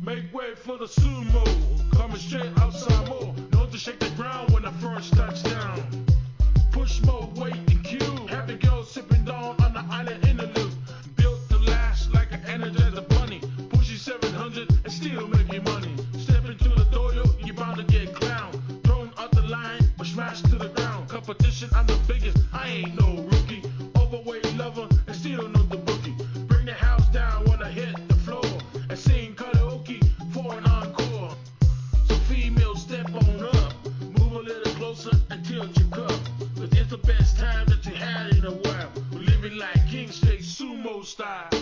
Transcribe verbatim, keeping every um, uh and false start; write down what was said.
Make way for the sumo, coming straight outside more. Know to shake the ground when I first touch down. Push more weight and cue. Happy girl sipping down on the island in the loop. Built to last like an Energizer bunny. Pushing seven hundred and still making money. Step into the dojo, you bound to get clowned. Thrown out the line or smashed to the ground. Competition, I'm the biggest, I ain't no rookie. Overweight lover and still know the bookie. Bring the house down when I hit the floor. And sing karaoke for an encore. So females, step on up. Move a little closer and tilt your cup. Cause it's the best time that you had in a while. We're living like king, straight sumo style.